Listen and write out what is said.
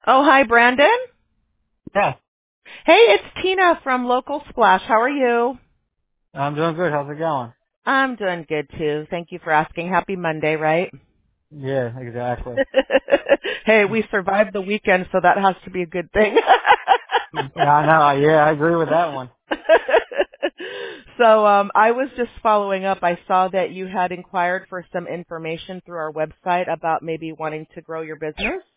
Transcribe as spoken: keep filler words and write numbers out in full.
Oh, hi, Brandon. Yeah, Hey, it's Tina from Local Splash. How are you? I'm doing good. How's it going? I'm doing good, too. Thank you for asking. Happy Monday, right? Yeah, exactly. Hey, we survived the weekend, so that has to be a good thing. Yeah, I know. Yeah, I agree with that one. So um, I was just following up. I saw that you had inquired for some information through our website about maybe wanting to grow your business.